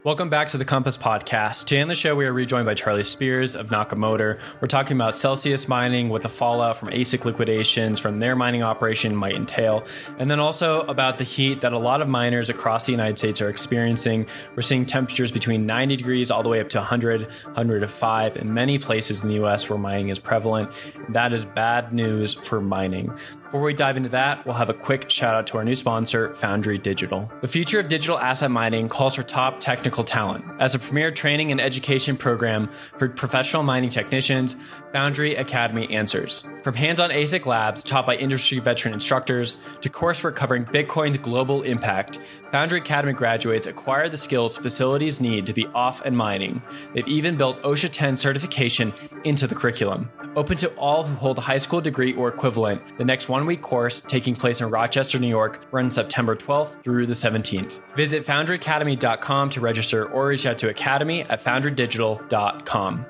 Welcome back to the Compass Podcast. Today on the show, we are rejoined by Charlie Spears of Nakamoto. We're talking about Celsius mining, what the fallout from ASIC liquidations from their mining operation might entail, and then also about the heat that a lot of miners across the United States are experiencing. We're seeing temperatures between 90 degrees all the way up to 100, 105 in many places in the US where mining is prevalent. That is bad news for mining. Before we dive into that, we'll have a quick shout out to our new sponsor, Foundry Digital. The future of digital asset mining calls for top technical talent. As a premier training and education program for professional mining technicians, Foundry Academy answers. From hands-on ASIC labs taught by industry veteran instructors to coursework covering Bitcoin's global impact, Foundry Academy graduates acquire the skills facilities need to be off and mining. They've even built OSHA 10 certification into the curriculum. Open to all who hold a high school degree or equivalent, the next one-week course taking place in Rochester, New York, runs September 12th through the 17th. Visit foundryacademy.com to register or reach out to academy@foundrydigital.com.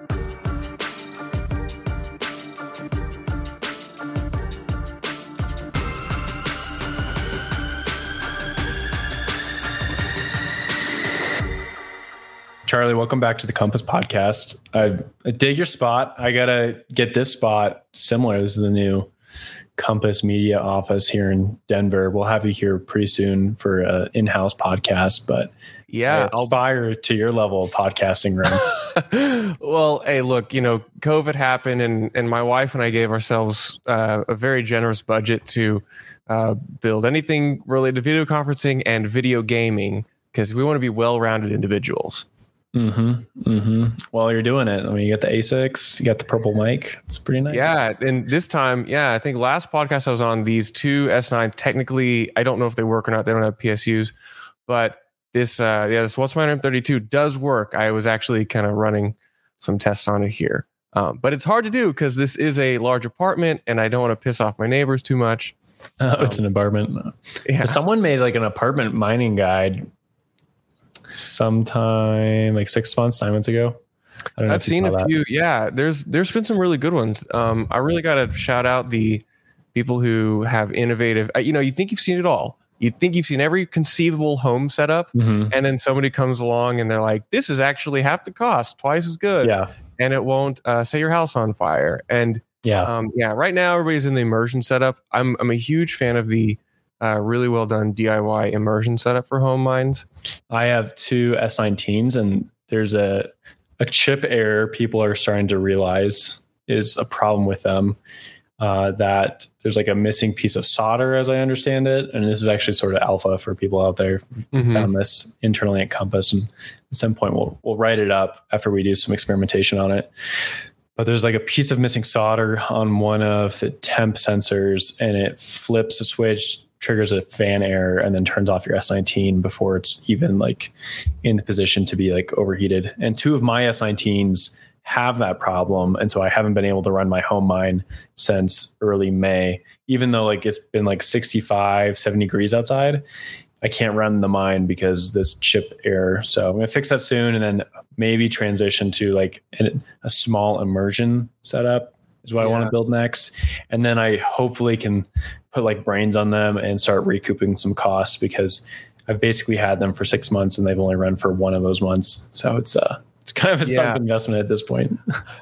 Charlie, welcome back to the Compass Podcast. I dig your spot. I got to get this spot similar. This is the new Compass Media office here in Denver. We'll have you here pretty soon for an in-house podcast, but yeah, I'll aspire to your level of podcasting room. Well, hey, look, COVID happened and my wife and I gave ourselves a very generous budget to build anything related to video conferencing and video gaming because we want to be well-rounded individuals. While you're doing it, I mean, you got the ASICs, you got the purple mic. It's pretty nice. Yeah, and this time, I think last podcast I was on, these two S9, technically, I don't know if they work or not. They don't have PSUs, but this Whatsminer M32 does work. I was actually kind of running some tests on it here, but it's hard to do because this is a large apartment, and I don't want to piss off my neighbors too much. It's an apartment. Yeah. Someone made like an apartment mining guide sometime like 6 months, 9 months ago. I've seen a few. Yeah, there's been some really good ones. I really got to shout out the people who have innovative. You think you've seen it all. You think you've seen every conceivable home setup, and then somebody comes along and they're like, "This is actually half the cost, twice as good, and it won't set your house on fire." And right now everybody's in the immersion setup. I'm a huge fan of the really well done DIY immersion setup for home mines. I have two S19s, and there's a chip error people are starting to realize is a problem with them. That there's like a missing piece of solder, as I understand it, and this is actually sort of alpha for people out there. Found this internally at Compass, and at some point we'll write it up after we do some experimentation on it. But there's like a piece of missing solder on one of the temp sensors, and it flips a switch, triggers a fan error, and then turns off your S19 before it's even like in the position to be like overheated. And two of my S19s have that problem. And so I haven't been able to run my home mine since early May, even though like it's been like 65, 70 degrees outside. I can't run the mine because this chip error. So I'm going to fix that soon, and then maybe transition to like a small immersion setup is what I want to build next. And then I hopefully can put like brains on them and start recouping some costs, because I've basically had them for 6 months and they've only run for one of those months. So it's kind of a sunk investment at this point.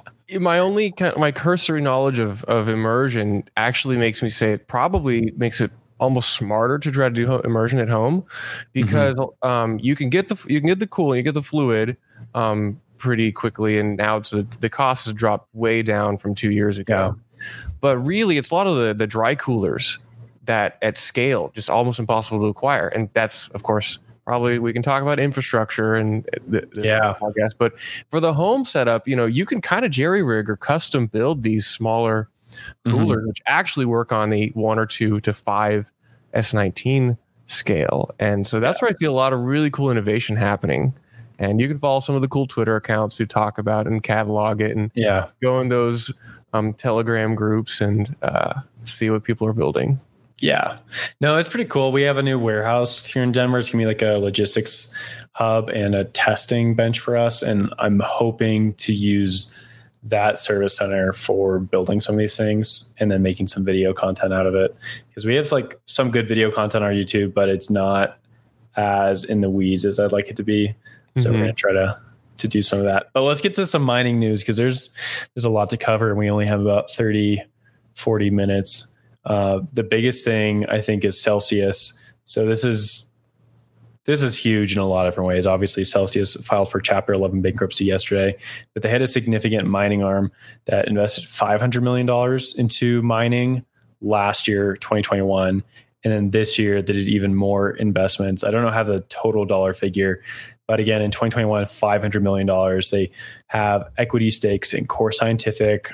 My cursory knowledge of immersion actually makes me say it probably makes it almost smarter to try to do immersion at home, because you can get the cooling, you get the fluid pretty quickly, and now the cost has dropped way down from 2 years ago. But really, it's a lot of the dry coolers that at scale just almost impossible to acquire, and that's of course probably we can talk about infrastructure and this podcast. But for the home setup, you can kind of jerry rig or custom build these smaller coolers, which actually work on the 1 or 2 to 5 S19 scale. And so that's where I see a lot of really cool innovation happening. And you can follow some of the cool Twitter accounts who talk about and catalog it, and go in those Telegram groups and see what people are building. Yeah, no, it's pretty cool. We have a new warehouse here in Denver. It's gonna be like a logistics hub and a testing bench for us. And I'm hoping to use that service center for building some of these things and then making some video content out of it. Because we have like some good video content on our YouTube, but it's not as in the weeds as I'd like it to be. So we're going to try to do some of that. But let's get to some mining news, because there's a lot to cover and we only have about 40 minutes. The biggest thing I think is Celsius. So this is huge in a lot of different ways. Obviously, Celsius filed for Chapter 11 bankruptcy yesterday, but they had a significant mining arm that invested $500 million into mining last year, 2021. And then this year, they did even more investments. I don't know how the total dollar figure, but again, in 2021, $500 million. They have equity stakes in Core Scientific,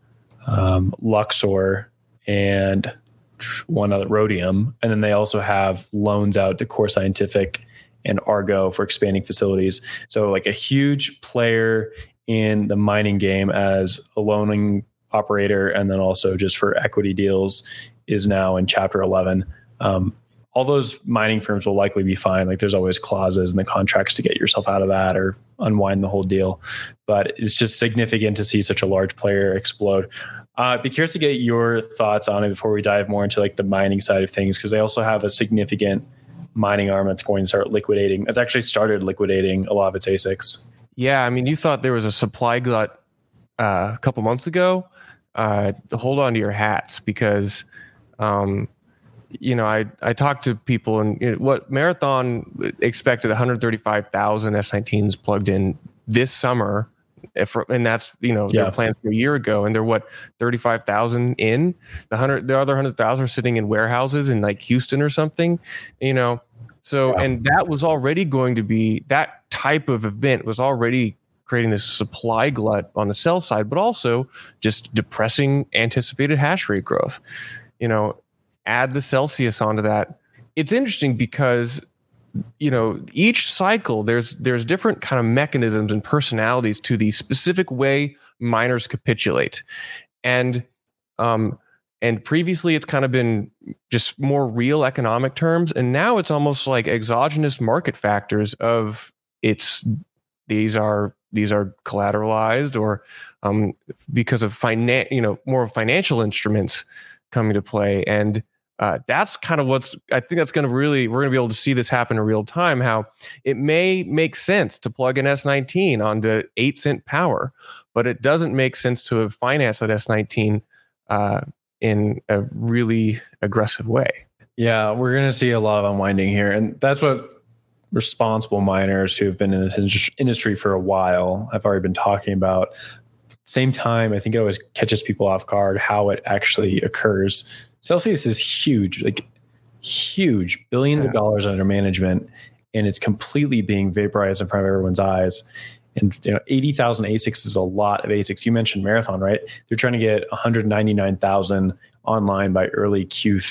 Luxor, and one other, Rhodium. And then they also have loans out to Core Scientific and Argo for expanding facilities. So like a huge player in the mining game as a loaning operator, and then also just for equity deals, is now in Chapter 11. All those mining firms will likely be fine. Like there's always clauses in the contracts to get yourself out of that or unwind the whole deal. But it's just significant to see such a large player explode. Be curious to get your thoughts on it before we dive more into like the mining side of things, because they also have a significant mining arm that's going to start liquidating. It's actually started liquidating a lot of its ASICs. Yeah, I mean, you thought there was a supply glut a couple months ago. Hold on to your hats, because I talked to people, and what Marathon expected 135,000 S19s plugged in this summer, and that's their plans for a year ago, and they're 35,000 in. The other 100,000 are sitting in warehouses in like Houston or something, So and that was already going to be, that type of event was already creating this supply glut on the sell side, but also just depressing anticipated hash rate growth. Add the Celsius onto that. It's interesting because each cycle there's different kind of mechanisms and personalities to the specific way miners capitulate, and previously it's kind of been just more real economic terms, and now it's almost like exogenous market factors of these are collateralized, or because of more financial instruments coming to play. And that's kind of I think that's going to we're going to be able to see this happen in real time, how it may make sense to plug an S19 onto 8-cent power, but it doesn't make sense to have financed that S19 in a really aggressive way. Yeah, we're going to see a lot of unwinding here. And that's what responsible miners who have been in this industry for a while have already been talking about. Same time, I think it always catches people off guard how it actually occurs. Celsius is huge, like huge, billions of dollars under management, and it's completely being vaporized in front of everyone's eyes. And 80,000 ASICs is a lot of ASICs. You mentioned Marathon, right? They're trying to get 199,000 online by early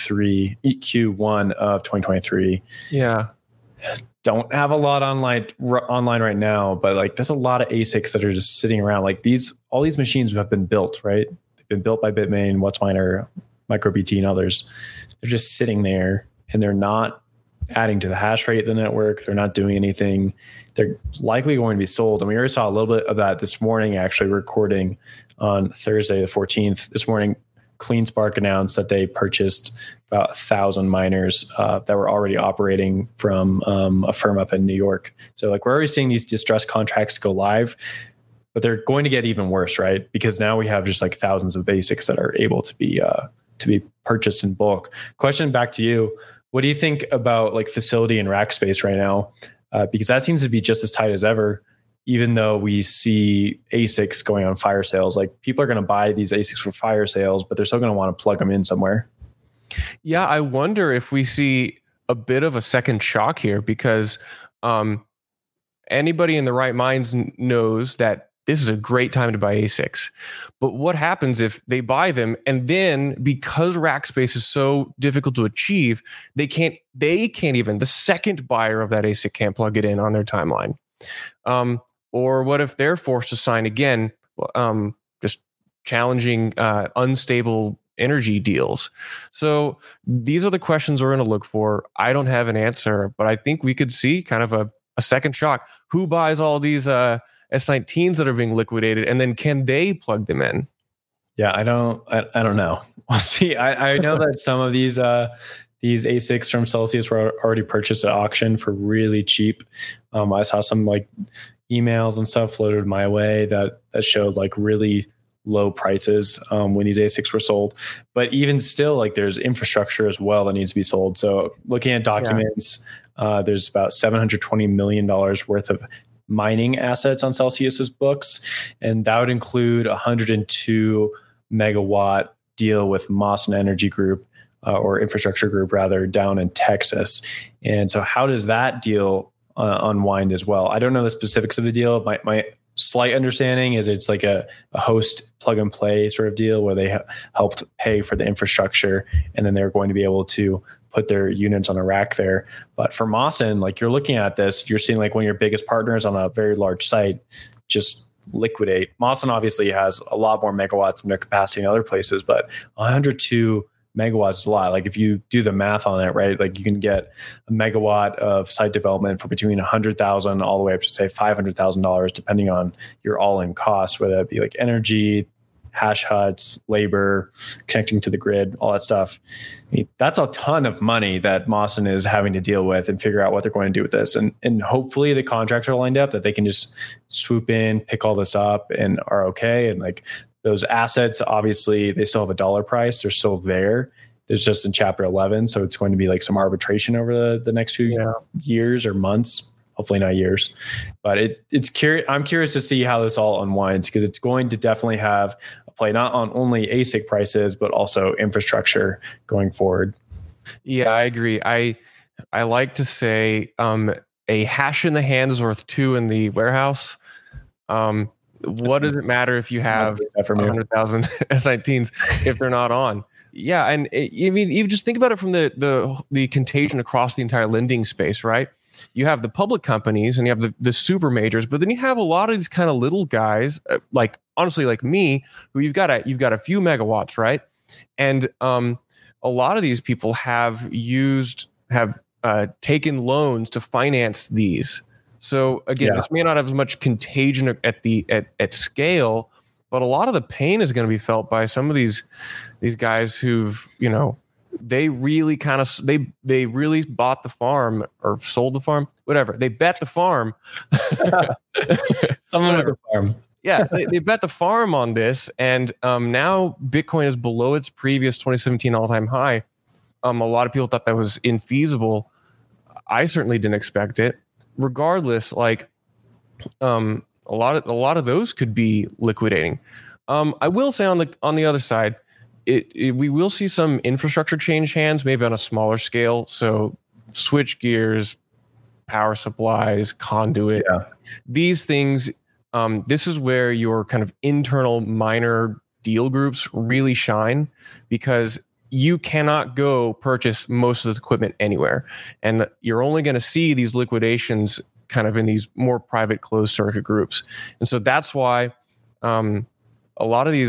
Q1 of 2023. Yeah. Don't have a lot online right now, but like there's a lot of ASICs that are just sitting around. Like all these machines have been built, right? They've been built by Bitmain, WhatsMiner, MicroBT, and others. They're just sitting there, and they're not adding to the hash rate of the network. They're not doing anything. They're likely going to be sold. And we already saw a little bit of that this morning, actually recording on Thursday, the 14th. This morning, CleanSpark announced that they purchased about 1,000 miners that were already operating from a firm up in New York. So like we're already seeing these distressed contracts go live, but they're going to get even worse, right? Because now we have just like thousands of ASICs that are able to be purchased in bulk. Question back to you. What do you think about like facility and rack space right now? Because that seems to be just as tight as ever, even though we see ASICs going on fire sales. Like people are going to buy these ASICs for fire sales, but they're still going to want to plug them in somewhere. Yeah, I wonder if we see a bit of a second shock here, because anybody in the right minds knows that this is a great time to buy ASICs. But what happens if they buy them, and then because rack space is so difficult to achieve, they can't even, the second buyer of that ASIC can't plug it in on their timeline. Or what if they're forced to sign again, just challenging unstable energy deals? So these are the questions we're going to look for. I don't have an answer, but I think we could see kind of a second shock. Who buys all these S19s that are being liquidated, and then can they plug them in? Yeah, I don't know. We'll see. I know that some of these these ASICs from Celsius were already purchased at auction for really cheap. I saw some like emails and stuff floated my way that showed like really low prices when these ASICs were sold. But even still, like there's infrastructure as well that needs to be sold. So looking at documents, there's about $720 million worth of mining assets on Celsius's books, and that would include 102 megawatt deal with Mawson Energy Group, or Infrastructure Group rather, down in Texas. And so how does that deal unwind as well? I don't know the specifics of the deal. My slight understanding is it's like a host plug and play sort of deal where they helped pay for the infrastructure, and then they're going to be able to put their units on a rack there. But for Mawson, like you're looking at this, you're seeing like one of your biggest partners on a very large site just liquidate. Mawson obviously has a lot more megawatts in their capacity in other places, but 102 megawatts is a lot. Like if you do the math on it, right, like you can get a megawatt of site development for between $100,000 all the way up to say $500,000, depending on your all-in costs, whether it be like energy, hash huts, labor, connecting to the grid, all that stuff. I mean, that's a ton of money that Mawson is having to deal with and figure out what they're going to do with this. And hopefully the contracts are lined up that they can just swoop in, pick all this up and are okay. And like those assets, obviously they still have a dollar price. They're still there. There's just in Chapter 11. So it's going to be like some arbitration over the next few years or months. Hopefully not years, but it's curious. I'm curious to see how this all unwinds, because it's going to definitely have a play not on only ASIC prices, but also infrastructure going forward. Yeah, I agree. I like to say a hash in the hand is worth two in the warehouse. What does it matter if you have 100,000 S19s if they're not on? Yeah, and I mean, you just think about it from the contagion across the entire lending space, right? You have the public companies and you have the super majors, but then you have a lot of these kind of little guys, like honestly, like me, who you've got a few megawatts, right? And a lot of these people have taken loans to finance these. So again, this may not have as much contagion at scale, but a lot of the pain is going to be felt by some of these guys who've, they really kind of they really bought the farm or sold the farm, whatever. They bet the farm. Someone at the farm. Yeah, they bet the farm on this, and now Bitcoin is below its previous 2017 all-time high. A lot of people thought that was infeasible. I certainly didn't expect it. Regardless, like a lot of those could be liquidating. I will say on the other side, we will see some infrastructure change hands, maybe on a smaller scale. So switch gears, power supplies, conduit, these things. This is where your kind of internal miner deal groups really shine, because you cannot go purchase most of this equipment anywhere. And you're only going to see these liquidations kind of in these more private closed circuit groups. And so that's why a lot of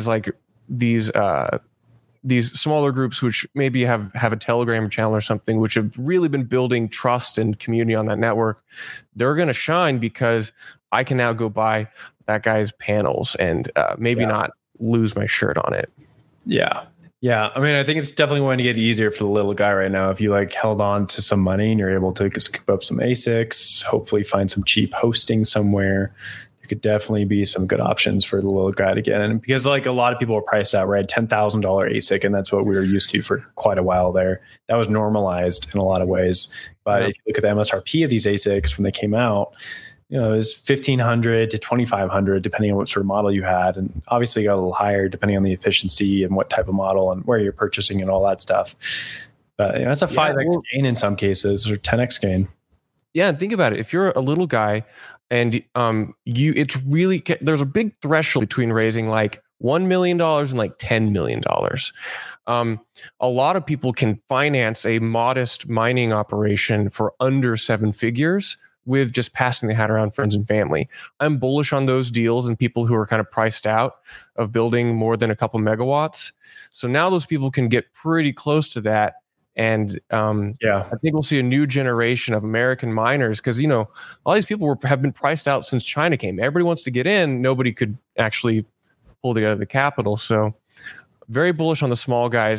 these smaller groups, which maybe have a Telegram channel or something, which have really been building trust and community on that network, they're going to shine because I can now go buy that guy's panels and maybe not lose my shirt on it. Yeah. Yeah. I mean, I think it's definitely going to get easier for the little guy right now. If you like held on to some money and you're able to scoop up some ASICs, hopefully find some cheap hosting somewhere, there could definitely be some good options for the little guy to get in. Because like a lot of people are priced out, right? $10,000 ASIC. And that's what we were used to for quite a while there. That was normalized in a lot of ways. But if you look at the MSRP of these ASICs when they came out, it was $1,500 to $2,500, depending on what sort of model you had. And obviously got a little higher depending on the efficiency and what type of model and where you're purchasing and all that stuff. But that's a 5x gain in some cases, or 10x gain. Yeah. And think about it. If you're a little guy and it's really, there's a big threshold between raising like $1 million and like $10 million. A lot of people can finance a modest mining operation for under 7 figures with just passing the hat around friends and family. I'm bullish on those deals and people who are kind of priced out of building more than a couple megawatts. So now those people can get pretty close to that. And I think we'll see a new generation of American miners, because, all these people have been priced out since China came. Everybody wants to get in. Nobody could actually pull together the capital. So very bullish on the small guys.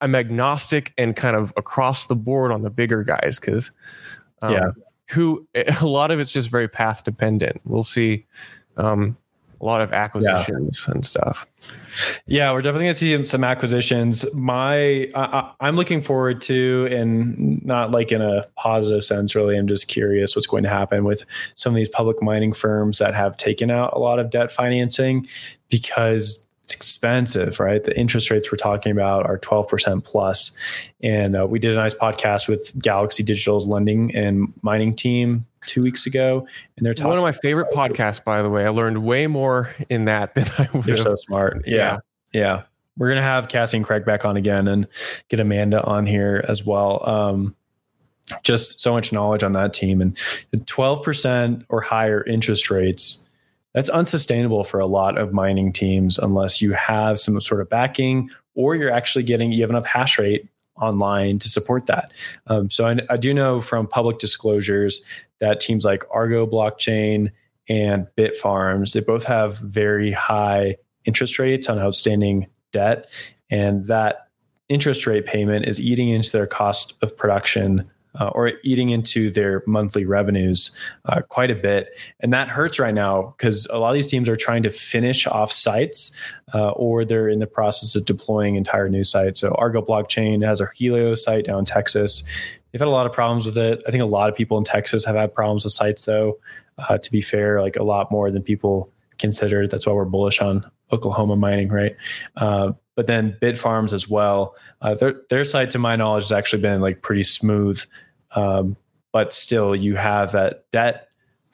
I'm agnostic and kind of across the board on the bigger guys because who a lot of it's just very path dependent. We'll see a lot of acquisitions and stuff. Yeah, we're definitely going to see some acquisitions. I'm looking forward to, and not like in a positive sense, really. I'm just curious what's going to happen with some of these public mining firms that have taken out a lot of debt financing because it's expensive, right? The interest rates we're talking about are 12% plus. And we did a nice podcast with Galaxy Digital's lending and mining team 2 weeks ago, and they're talking. One of my favorite podcasts, by the way. I learned way more in that than I would. They're so smart. Yeah. We're gonna have Cassie and Craig back on again, and get Amanda on here as well. Just so much knowledge on that team, and 12% or higher interest rates. That's unsustainable for a lot of mining teams unless you have some sort of backing, or you have enough hash rate online to support that. So I do know from public disclosures that teams like Argo Blockchain and Bitfarms, they both have very high interest rates on outstanding debt. And that interest rate payment is eating into their cost of production or eating into their monthly revenues quite a bit. And that hurts right now because a lot of these teams are trying to finish off sites or they're in the process of deploying entire new sites. So Argo Blockchain has a Helio site down in Texas. They've had a lot of problems with it. I think a lot of people in Texas have had problems with sites, though, to be fair, like a lot more than people consider. That's why we're bullish on Oklahoma mining, right? But then Bitfarms as well. Their site, to my knowledge, has actually been like pretty smooth. But still, you have that debt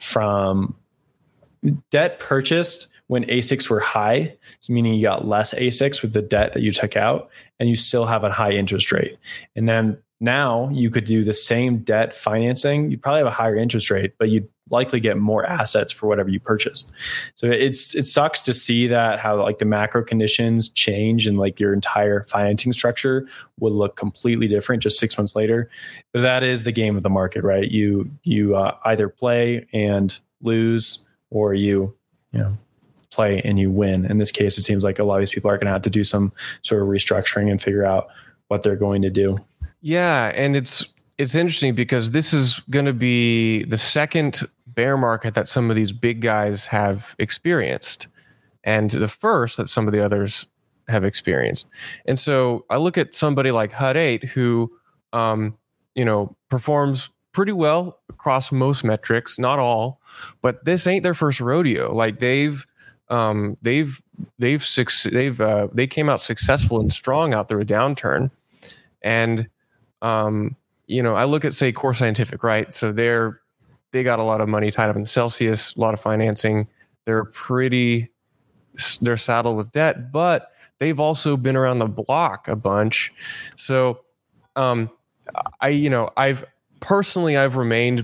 purchased when ASICs were high, so meaning you got less ASICs with the debt that you took out, and you still have a high interest rate. And then now you could do the same debt financing. You'd probably have a higher interest rate, but you'd likely get more assets for whatever you purchased. So it sucks to see that how like the macro conditions change and like your entire financing structure would look completely different just 6 months later. But that is the game of the market, right? You either play and lose, or you play and you win. In this case, it seems like a lot of these people are going to have to do some sort of restructuring and figure out what they're going to do. Yeah, and it's interesting because this is going to be the second bear market that some of these big guys have experienced, and the first that some of the others have experienced. And so I look at somebody like Hut 8 who, performs pretty well across most metrics, not all, but this ain't their first rodeo. Like they came out successful and strong out through a downturn, and I look at, say, Core Scientific, right? So they got a lot of money tied up in Celsius, a lot of financing. They're saddled with debt, but they've also been around the block a bunch. So, I've remained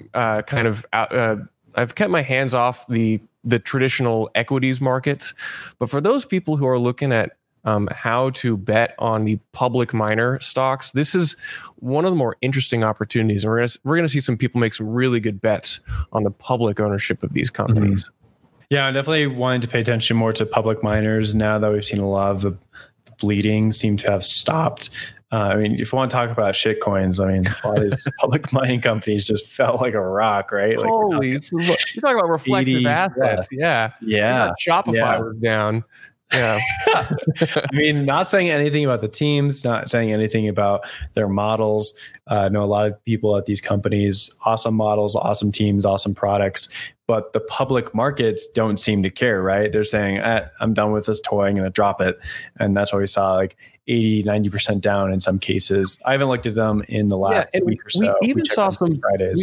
I've kept my hands off the traditional equities markets. But for those people who are looking at how to bet on the public miner stocks, this is one of the more interesting opportunities. And we're gonna see some people make some really good bets on the public ownership of these companies. Mm-hmm. Yeah, I definitely wanted to pay attention more to public miners now that we've seen a lot of the bleeding seem to have stopped. If you want to talk about shit coins, a lot of these public mining companies just felt like a rock, right? Like holy, you're talking about reflexive assets. Yeah. Shopify was down. Yeah. Not saying anything about the teams, not saying anything about their models. I know a lot of people at these companies, awesome models, awesome teams, awesome products, but the public markets don't seem to care, right? They're saying, I'm done with this toy, I'm going to drop it. And that's why we saw like 80, 90% down in some cases. I haven't looked at them in the last week or so. We even saw some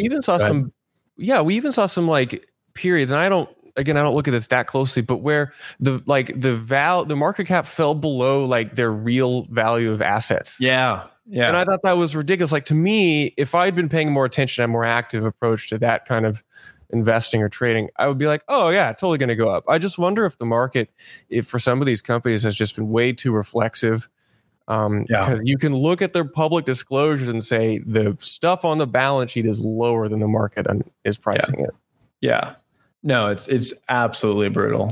like periods, and I don't look at this that closely, but where the market cap fell below like their real value of assets. Yeah. Yeah. And I thought that was ridiculous. Like, to me, if I'd been paying more attention, a more active approach to that kind of investing or trading, I would be like, oh yeah, totally going to go up. I just wonder if the market, if for some of these companies, has just been way too reflexive. Because you can look at their public disclosures and say the stuff on the balance sheet is lower than the market is pricing it. Yeah. No, it's absolutely brutal.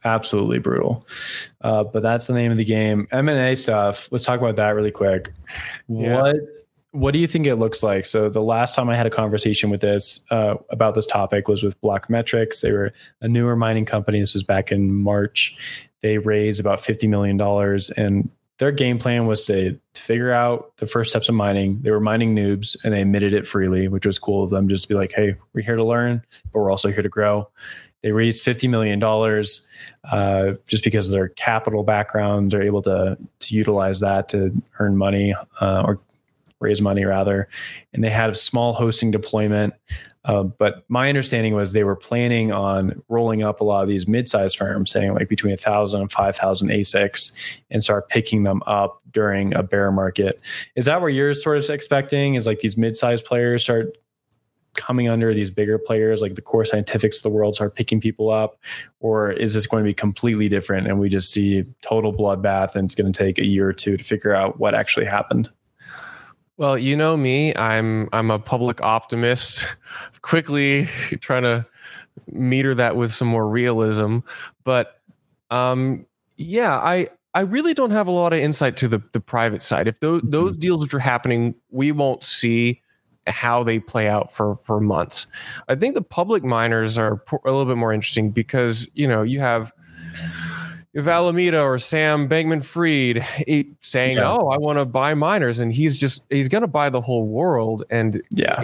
absolutely brutal. But that's the name of the game. M&A stuff. Let's talk about that really quick. Yeah. What do you think it looks like? So the last time I had a conversation with this about this topic was with Blackmetrics. They were a newer mining company. This was back in March. They raised about $50 million, and their game plan was to figure out the first steps of mining. They were mining noobs, and they admitted it freely, which was cool of them, just to be like, hey, we're here to learn, but we're also here to grow. They raised $50 million just because of their capital background. They're able to utilize that to earn money or raise money rather. And they had a small hosting deployment. But my understanding was they were planning on rolling up a lot of these mid-sized firms, saying like between 1,000 and 5,000 ASICs, and start picking them up during a bear market. Is that what you're sort of expecting? Is like these mid-sized players start coming under these bigger players, like the Core Scientifics of the world, start picking people up? Or is this going to be completely different and we just see total bloodbath and it's going to take a year or two to figure out what actually happened? Well, you know me, I'm a public optimist, quickly trying to meter that with some more realism. But yeah, I really don't have a lot of insight to the private side. If those deals which are happening, we won't see how they play out for months. I think the public miners are a little bit more interesting because, you know, you have Alameda or Sam Bankman-Fried saying, "Oh, I want to buy miners," and he's going to buy the whole world. And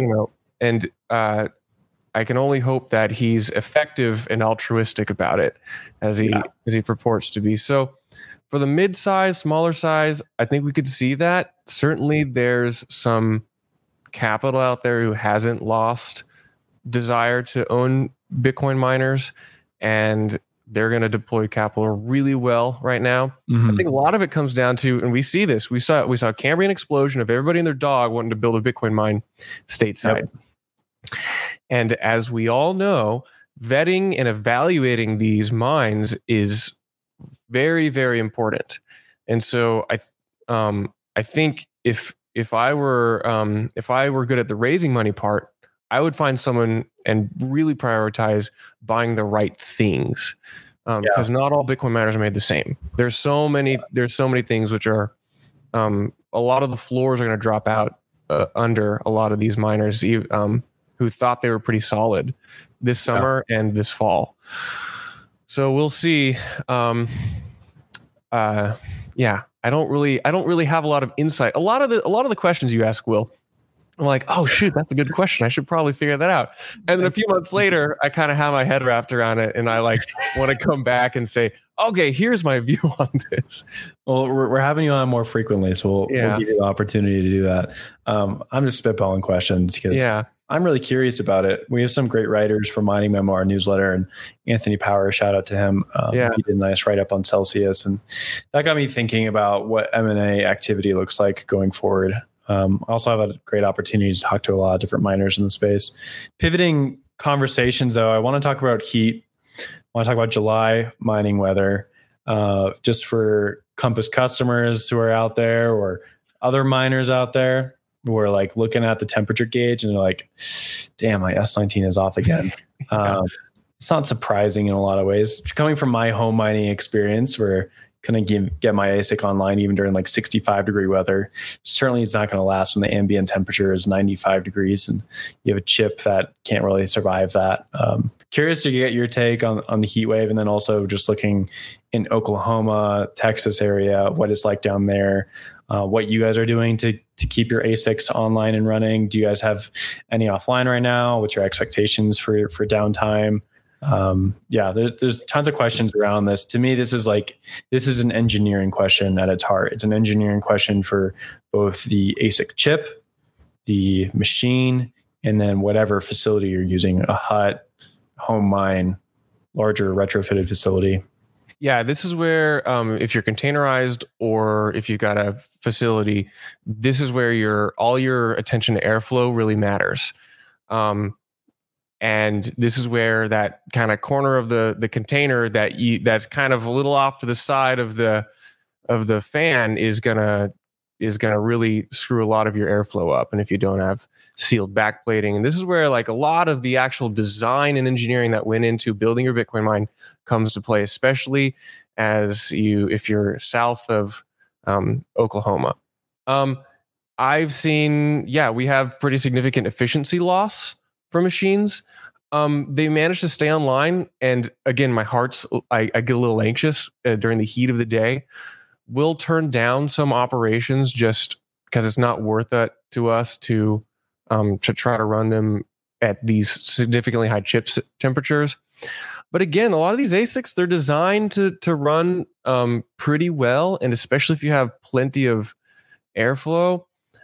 I can only hope that he's effective and altruistic about it, as he purports to be. So, for the mid-size, smaller size, I think we could see that. Certainly, there's some capital out there who hasn't lost desire to own Bitcoin miners, and they're going to deploy capital really well right now. Mm-hmm. I think a lot of it comes down to, and we see this, we saw a Cambrian explosion of everybody and their dog wanting to build a Bitcoin mine stateside. Yep. And as we all know, vetting and evaluating these mines is very, very important. And so I think if I were good at the raising money part, I would find someone and really prioritize buying the right things, because not all Bitcoin miners are made the same. There's so many things which are a lot of the floors are going to drop out under a lot of these miners who thought they were pretty solid this summer and this fall. So we'll see. I don't really have a lot of insight. A lot of the questions you ask, Will, I'm like, oh shoot, that's a good question. I should probably figure that out. And then a few months later, I kind of have my head wrapped around it, and I like want to come back and say, okay, here's my view on this. Well, we're having you on more frequently, so we'll give you the opportunity to do that. I'm just spitballing questions because I'm really curious about it. We have some great writers for Mining Memo, our newsletter, and Anthony Power, shout out to him. He did a nice write-up on Celsius, and that got me thinking about what M&A activity looks like going forward. I also have a great opportunity to talk to a lot of different miners in the space. Pivoting conversations, though, I want to talk about heat. I want to talk about July mining weather, just for Compass customers who are out there or other miners out there who are like looking at the temperature gauge and they're like, damn, my S19 is off again. It's not surprising in a lot of ways. Coming from my home mining experience where couldn't get my ASIC online even during like 65 degree weather. Certainly it's not going to last when the ambient temperature is 95 degrees and you have a chip that can't really survive that. Curious to get your take on the heat wave, and then also just looking in Oklahoma, Texas area, what it's like down there, what you guys are doing to keep your ASICs online and running. Do you guys have any offline right now? What's your expectations for downtime? There's tons of questions around this. To me, this is an engineering question at its heart. It's an engineering question for both the ASIC chip, the machine, and then whatever facility you're using, a hut, home mine, larger retrofitted facility. Yeah, this is where if you're containerized or if you've got a facility, this is where all your attention to airflow really matters. And this is where that kind of corner of the container that's kind of a little off to the side of the fan is gonna is going to really screw a lot of your airflow up. And if you don't have sealed backplating, and this is where like a lot of the actual design and engineering that went into building your Bitcoin mine comes to play, especially if you're south of Oklahoma. I've seen, we have pretty significant efficiency loss for machines. They managed to stay online. And again, I get a little anxious during the heat of the day. We'll turn down some operations just because it's not worth it to us to try to run them at these significantly high chip temperatures. But again, a lot of these ASICs, they're designed to run pretty well. And especially if you have plenty of airflow.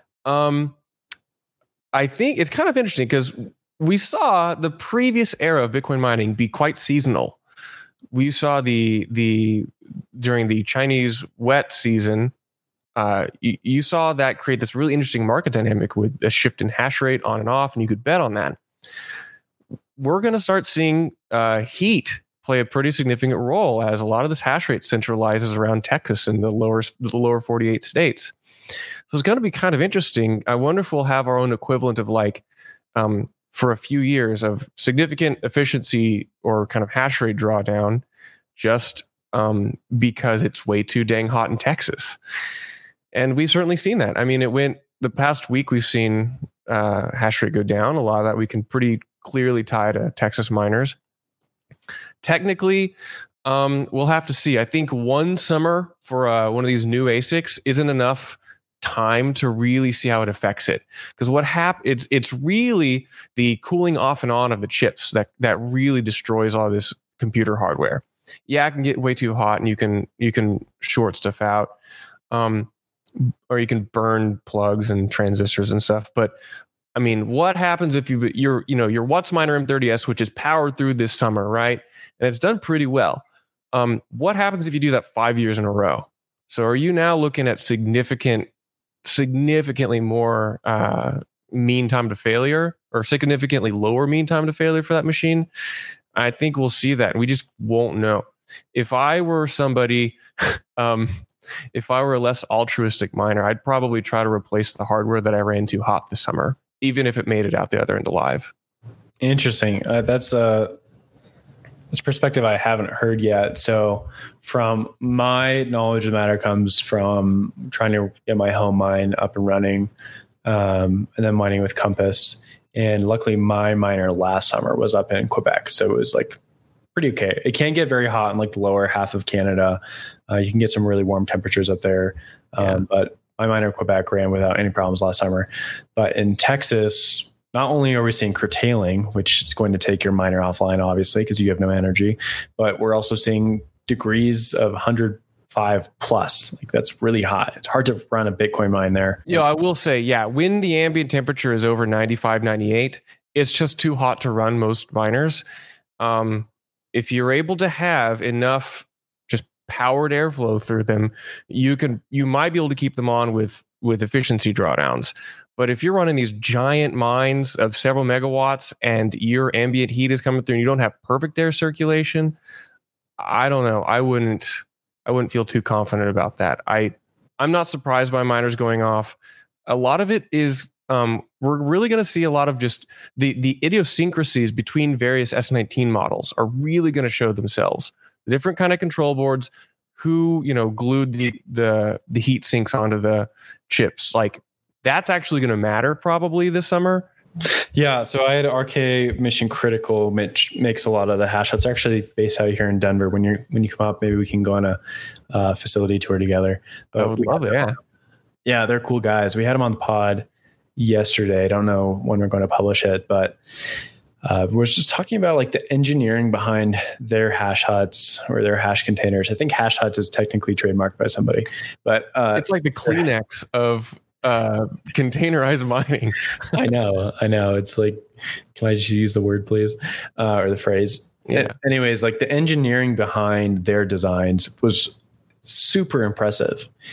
I think it's kind of interesting because we saw the previous era of Bitcoin mining be quite seasonal. We saw during the Chinese wet season, you saw that create this really interesting market dynamic with a shift in hash rate on and off, and you could bet on that. We're going to start seeing heat play a pretty significant role as a lot of this hash rate centralizes around Texas and the lower 48 states. So it's going to be kind of interesting. I wonder if we'll have our own equivalent of for a few years of significant efficiency or kind of hash rate drawdown just because it's way too dang hot in Texas. And we've certainly seen that. I mean, the past week we've seen hash rate go down. A lot of that we can pretty clearly tie to Texas miners. Technically, we'll have to see. I think one summer for one of these new ASICs isn't enough time to really see how it affects it, because it's really the cooling off and on of the chips that really destroys all this computer hardware. It can get way too hot and you can short stuff out, or you can burn plugs and transistors and stuff. But I mean, what happens if your WhatsMiner M30S, which is powered through this summer, right? And it's done pretty well. What happens if you do that 5 years in a row? So are you now looking at significantly more mean time to failure, or significantly lower mean time to failure for that machine? I think we'll see that. We just won't know. If I were somebody, if I were a less altruistic miner, I'd probably try to replace the hardware that I ran too hot this summer, even if it made it out the other end alive. Interesting. That's this perspective I haven't heard yet. So from my knowledge of the matter comes from trying to get my home mine up and running, and then mining with Compass. And luckily my miner last summer was up in Quebec. So it was like pretty okay. It can get very hot in like the lower half of Canada. You can get some really warm temperatures up there. But my miner in Quebec ran without any problems last summer. But in Texas, not only are we seeing curtailing, which is going to take your miner offline, obviously, because you have no energy, but we're also seeing degrees of 105 plus. Like that's really hot. It's hard to run a Bitcoin mine there. I will say, when the ambient temperature is over 95, 98, it's just too hot to run most miners. If you're able to have enough just powered airflow through them, you might be able to keep them on with efficiency drawdowns. But if you're running these giant mines of several megawatts and your ambient heat is coming through and you don't have perfect air circulation, I don't know. I wouldn't feel too confident about that. I'm not surprised by miners going off. A lot of it is we're really going to see a lot of just the idiosyncrasies between various S19 models are really going to show themselves. The different kind of control boards, who glued the heat sinks onto the chips, like that's actually going to matter probably this summer. Yeah, so I had RK Mission Critical, which makes a lot of the hash huts. Actually based out here in Denver. When you come up, maybe we can go on a facility tour together. But I would love it. Yeah, they're cool guys. We had them on the pod yesterday. I don't know when we're going to publish it, but we're just talking about like the engineering behind their hash huts or their hash containers. I think hash huts is technically trademarked by somebody, but it's like the Kleenex of containerized mining. I know. It's like, can I just use the word, please? Or the phrase? Yeah. Anyways, like the engineering behind their designs was super impressive.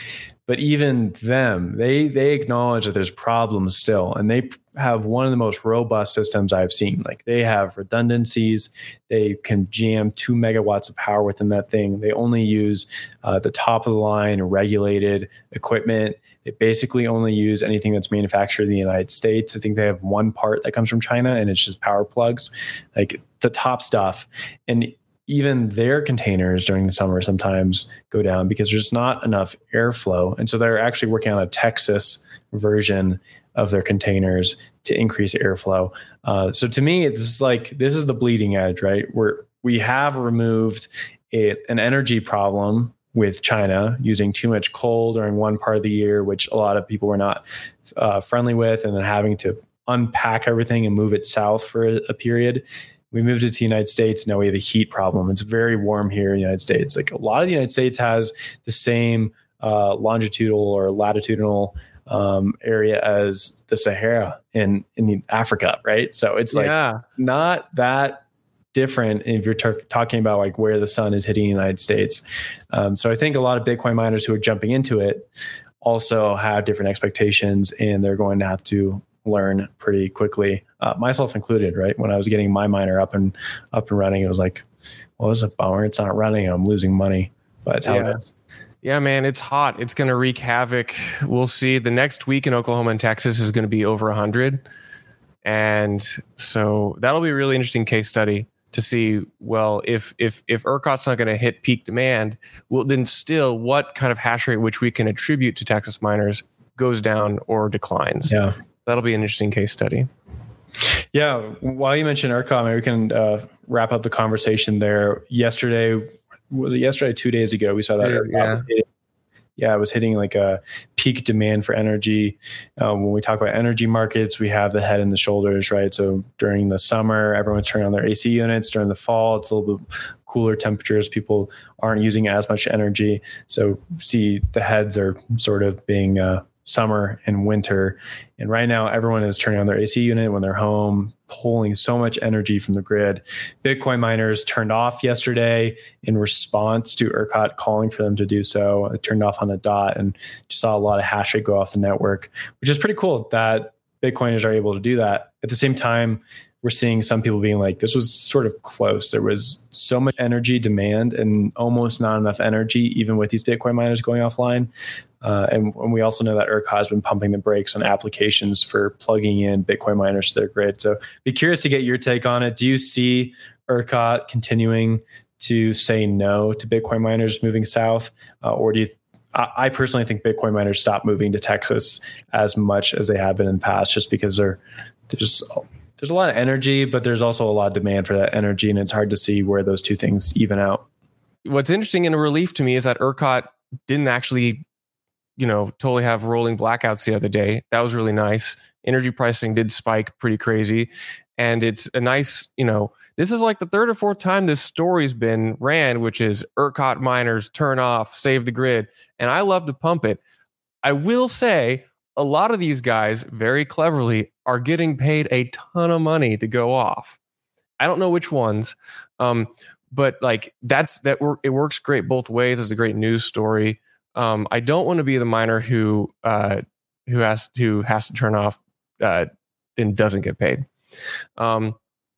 But even them, they acknowledge that there's problems still, and they have one of the most robust systems I've seen. Like they have redundancies, they can jam 2 megawatts of power within that thing. They only use the top of the line regulated equipment. They basically only use anything that's manufactured in the United States. I think they have one part that comes from China, and it's just power plugs, like the top stuff. And even their containers during the summer sometimes go down because there's not enough airflow. And so they're actually working on a Texas version of their containers to increase airflow. So to me, this is the bleeding edge, right? We have removed an energy problem with China using too much coal during one part of the year, which a lot of people were not friendly with, and then having to unpack everything and move it south for a period. We moved it to the United States. Now we have a heat problem. It's very warm here in the United States. Like a lot of the United States has the same longitudinal or latitudinal area as the Sahara in Africa, right? So it's like, it's not that different if you're talking about like where the sun is hitting the United States. So I think a lot of Bitcoin miners who are jumping into it also have different expectations, and they're going to have to learn pretty quickly, myself included, right? When I was getting my miner up and running, it was like, well, this is a bummer. It's not running and I'm losing money, but it's how it is. Yeah, man, it's hot. It's going to wreak havoc. We'll see. The next week in Oklahoma and Texas is going to be over 100. And so that'll be a really interesting case study to see, well, if ERCOT's not going to hit peak demand, well, then still what kind of hash rate, which we can attribute to Texas miners, goes down or declines. Yeah. That'll be an interesting case study. Yeah. While you mentioned ERCOT, maybe we can wrap up the conversation there. Yesterday, 2 days ago, we saw that ERCOT it was hitting like a peak demand for energy. When we talk about energy markets, we have the head and the shoulders, right? So during the summer, everyone's turning on their AC units. During the fall, it's a little bit cooler temperatures. People aren't using as much energy. So see the heads are sort of being summer and winter. And right now, everyone is turning on their AC unit when they're home, pulling so much energy from the grid. Bitcoin miners turned off yesterday in response to ERCOT calling for them to do so. It turned off on a dot and just saw a lot of hash rate go off the network, which is pretty cool that Bitcoiners are able to do that. At the same time, we're seeing some people being like, this was sort of close. There was so much energy demand and almost not enough energy, even with these Bitcoin miners going offline. And we also know that ERCOT has been pumping the brakes on applications for plugging in Bitcoin miners to their grid. So be curious to get your take on it. Do you see ERCOT continuing to say no to Bitcoin miners moving south? Or do you I personally think Bitcoin miners stop moving to Texas as much as they have been in the past, just because there's a lot of energy, but there's also a lot of demand for that energy, and it's hard to see where those two things even out. What's interesting and a relief to me is that ERCOT didn't actually, totally have rolling blackouts the other day. That was really nice. Energy pricing did spike pretty crazy. And it's a nice, this is like the third or fourth time this story's been ran, which is ERCOT miners turn off, save the grid. And I love to pump it. I will say a lot of these guys very cleverly are getting paid a ton of money to go off. I don't know which ones, but like it works great both ways. It's a great news story. I don't want to be the miner who has to turn off and doesn't get paid. And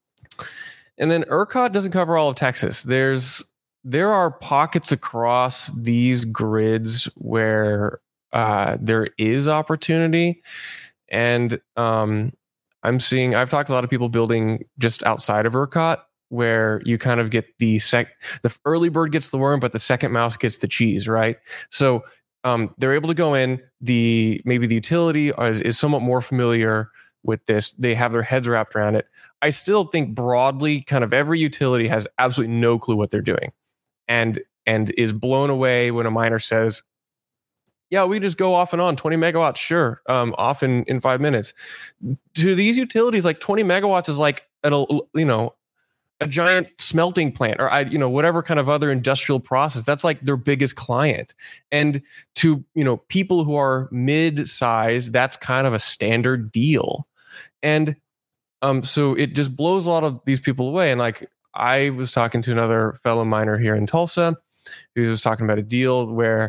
then ERCOT doesn't cover all of Texas. There are pockets across these grids where there is opportunity. And I've talked to a lot of people building just outside of ERCOT, where you kind of get the early bird gets the worm, but the second mouse gets the cheese, right? So they're able to go in. Maybe the utility is somewhat more familiar with this. They have their heads wrapped around it. I still think broadly, kind of every utility has absolutely no clue what they're doing, and is blown away when a miner says, yeah, we just go off and on 20 megawatts. Sure. Off in 5 minutes. To these utilities, like 20 megawatts is like, a giant smelting plant or, whatever kind of other industrial process. That's like their biggest client. And to, people who are mid-size, that's kind of a standard deal. And so it just blows a lot of these people away. And like, I was talking to another fellow miner here in Tulsa who was talking about a deal where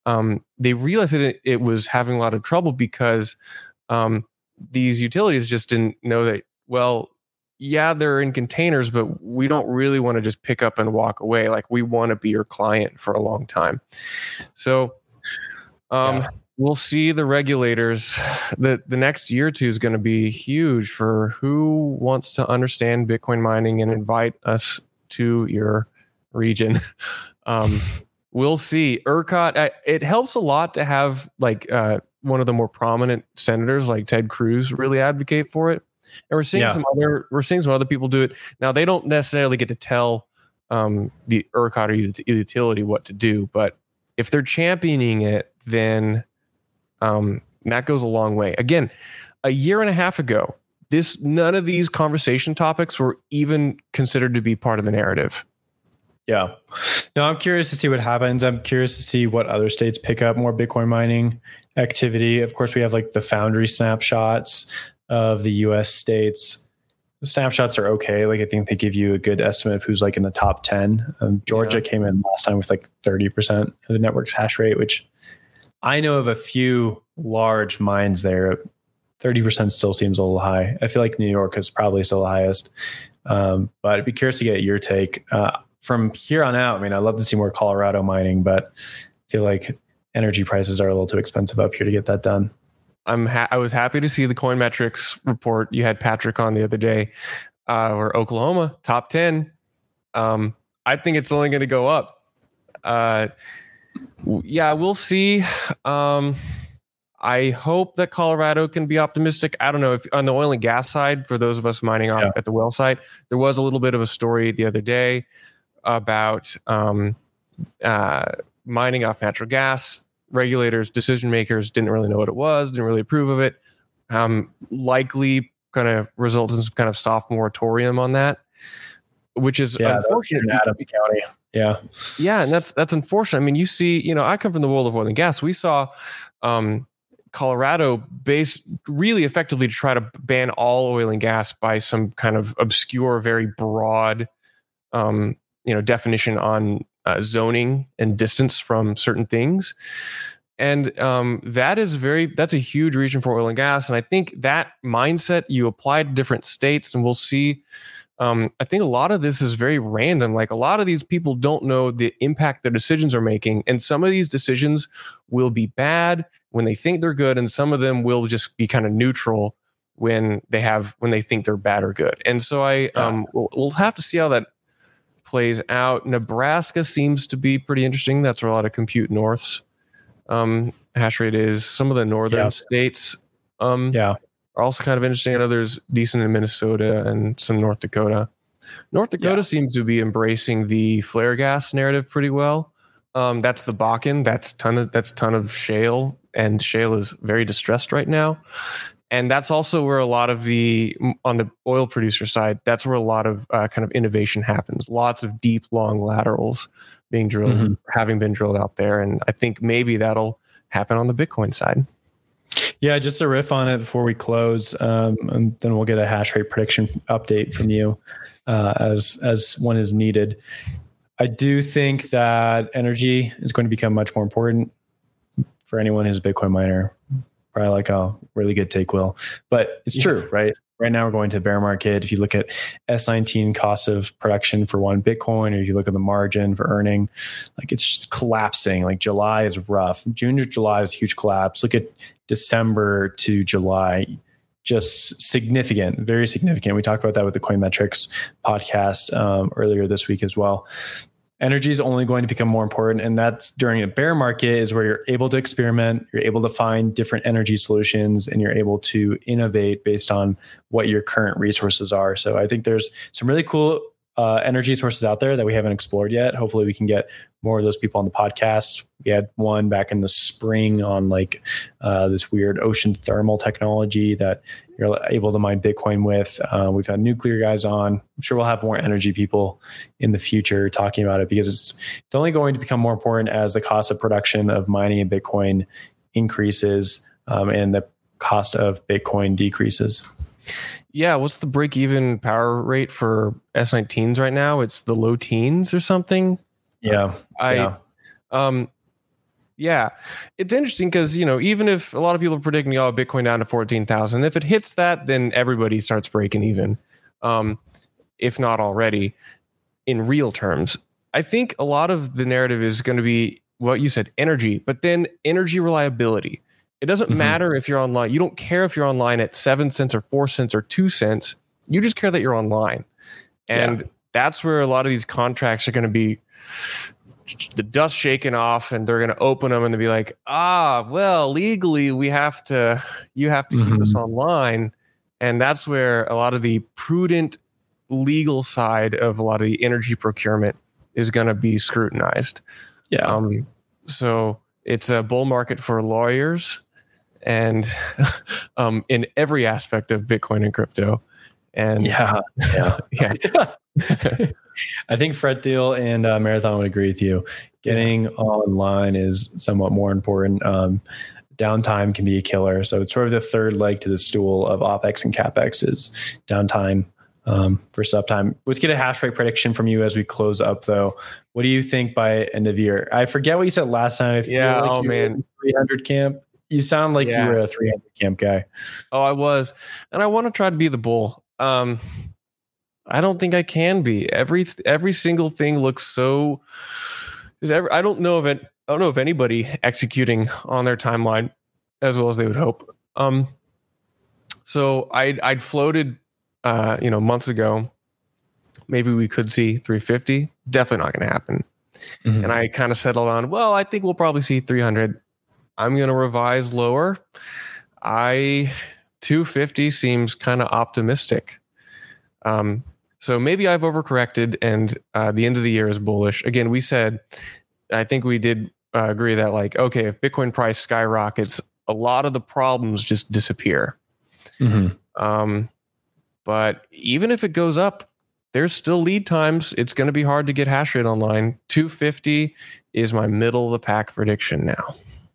they realized that it was having a lot of trouble because these utilities just didn't know that, well, yeah, they're in containers, but we don't really want to just pick up and walk away. Like, we want to be your client for a long time. So we'll see the regulators. The next year or two is going to be huge for who wants to understand Bitcoin mining and invite us to your region. We'll see. ERCOT, it helps a lot to have like one of the more prominent senators like Ted Cruz really advocate for it. And we're seeing some other people do it. Now, they don't necessarily get to tell the ERCOT or the utility what to do, but if they're championing it, then that goes a long way. Again, a year and a half ago, none of these conversation topics were even considered to be part of the narrative. Yeah. No, I'm curious to see what happens. I'm curious to see what other states pick up more Bitcoin mining activity. Of course, we have like the Foundry snapshots of the US states. The snapshots are okay. Like, I think they give you a good estimate of who's like in the top 10. Georgia came in last time with like 30% of the network's hash rate, which I know of a few large mines there. 30% still seems a little high. I feel like New York is probably still the highest. But I'd be curious to get your take. From here on out, I mean, I'd love to see more Colorado mining, but I feel like energy prices are a little too expensive up here to get that done. I was happy to see the Coin Metrics report. You had Patrick on the other day, where Oklahoma top 10. I think it's only going to go up. Yeah, we'll see. I hope that Colorado can be optimistic. I don't know if on the oil and gas side, for those of us mining off at the well site, there was a little bit of a story the other day about mining off natural gas. Regulators, decision makers didn't really know what it was, didn't really approve of it. Likely going to result in some kind of soft moratorium on that, which is unfortunate. In Adams County. Yeah, and that's unfortunate. I mean, you see, I come from the world of oil and gas. We saw Colorado really effectively to try to ban all oil and gas by some kind of obscure, very broad definition on zoning and distance from certain things. And that's a huge region for oil and gas. And I think that mindset you apply to different states, and we'll see. I think a lot of this is very random. Like, a lot of these people don't know the impact their decisions are making. And some of these decisions will be bad when they think they're good. And some of them will just be kind of neutral when they think they're bad or good. And so we'll have to see how that plays out. Nebraska seems to be pretty interesting. That's where a lot of Compute North's hash rate is. Some of the northern states are also kind of interesting. I know there's decent in Minnesota and some North Dakota. North Dakota seems to be embracing the flare gas narrative pretty well. That's the Bakken. That's ton of shale, and shale is very distressed right now. And that's also where a lot of on the oil producer side, that's where a lot of kind of innovation happens. Lots of deep, long laterals being drilled, having been drilled out there. And I think maybe that'll happen on the Bitcoin side. Yeah, just a riff on it before we close, and then we'll get a hash rate prediction update from you as one is needed. I do think that energy is going to become much more important for anyone who's a Bitcoin miner. Probably like a really good take, Will. But it's true, right? Right now we're going to a bear market. If you look at S19 cost of production for one Bitcoin, or if you look at the margin for earning, like, it's just collapsing. Like, July is rough. June to July is a huge collapse. Look at December to July, just significant, very significant. We talked about that with the Coin Metrics podcast earlier this week as well. Energy is only going to become more important. And that's during a bear market is where you're able to experiment, you're able to find different energy solutions, and you're able to innovate based on what your current resources are. So I think there's some really cool energy sources out there that we haven't explored yet. Hopefully we can get more of those people on the podcast. We had one back in the spring on like this weird ocean thermal technology that you're able to mine Bitcoin with. We've had nuclear guys on. I'm sure we'll have more energy people in the future talking about it, because it's only going to become more important as the cost of production of mining in Bitcoin increases and the cost of Bitcoin decreases. Yeah, what's the break-even power rate for S19s right now? It's the low teens or something. Yeah. Yeah, it's interesting because, even if a lot of people are predicting, Bitcoin down to 14,000, if it hits that, then everybody starts breaking even, if not already, in real terms. I think a lot of the narrative is going to be what you said, energy, but then energy reliability. It doesn't matter if you're online. You don't care if you're online at 7 cents or 4 cents or 2 cents. You just care that you're online. And that's where a lot of these contracts are going to be the dust shaken off, and they're going to open them and they'll be like, well, legally you have to keep us online. And that's where a lot of the prudent legal side of a lot of the energy procurement is going to be scrutinized. Yeah. So it's a bull market for lawyers and in every aspect of Bitcoin and crypto. And yeah. I think Fred Thiel and Marathon would agree with you. Getting online is somewhat more important. Downtime can be a killer. So it's sort of the third leg to the stool of OPEX and CAPEX is downtime versus uptime. Let's get a hash rate prediction from you as we close up, though. What do you think by end of year? I forget what you said last time. I feel like you were in 300 camp. You sound like you were a 300 camp guy. Oh, I was. And I want to try to be the bull. I don't think I can be. Every single thing looks so. I don't know of anybody executing on their timeline as well as they would hope. So I'd floated, months ago. Maybe we could see 350. Definitely not going to happen. And I kind of settled on, well, I think we'll probably see 300. I'm going to revise lower. 250 seems kind of optimistic. So maybe I've overcorrected and the end of the year is bullish. Again, I think we did agree that okay, if Bitcoin price skyrockets, a lot of the problems just disappear. But even if it goes up, there's still lead times. It's going to be hard to get hash rate online. 250 is my middle of the pack prediction now.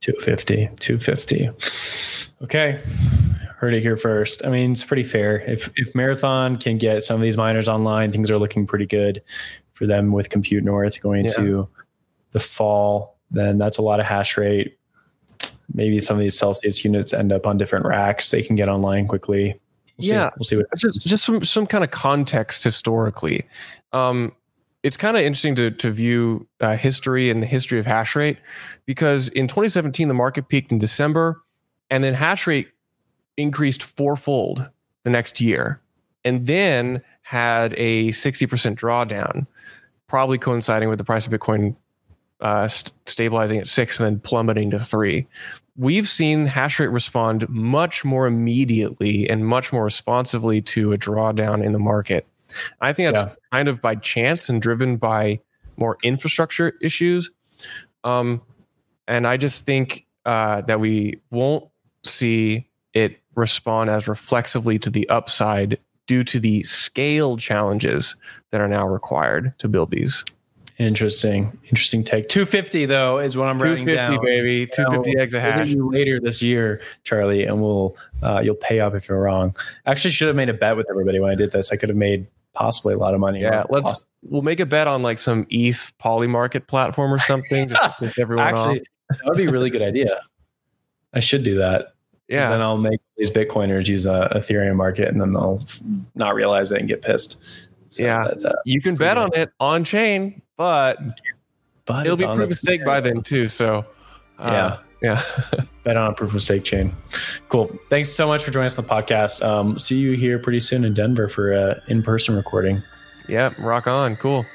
250. Okay. Heard it here first. I mean, it's pretty fair. If Marathon can get some of these miners online, things are looking pretty good for them with Compute North going into the fall. Then that's a lot of hash rate. Maybe some of these Celsius units end up on different racks. They can get online quickly. We'll see what happens. Just some kind of context historically. It's kind of interesting to view history and the history of hash rate, because in 2017 the market peaked in December, and then hash rate increased fourfold the next year, and then had a 60% drawdown, probably coinciding with the price of Bitcoin stabilizing at 6 and then plummeting to 3. We've seen hash rate respond much more immediately and much more responsively to a drawdown in the market. I think that's kind of by chance and driven by more infrastructure issues. And I just think that we won't see it respond as reflexively to the upside due to the scale challenges that are now required to build these. Interesting take. 250 though is what I'm writing down. 250, baby. 250 exahash. Later this year, Charlie, and you'll pay up if you're wrong. I actually should have made a bet with everybody when I did this. I could have made possibly a lot of money. Yeah, we'll make a bet on some ETH Polymarket platform or something. Just to piss everyone actually, off. That would be a really good idea. I should do that. Yeah. Then I'll make these Bitcoiners use a Ethereum market, and then they'll not realize it and get pissed. So you can bet on it on chain, but it'll be proof of stake by then too. So bet on a proof of stake chain. Cool. Thanks so much for joining us on the podcast. See you here pretty soon in Denver for an in-person recording. Yeah, rock on. Cool.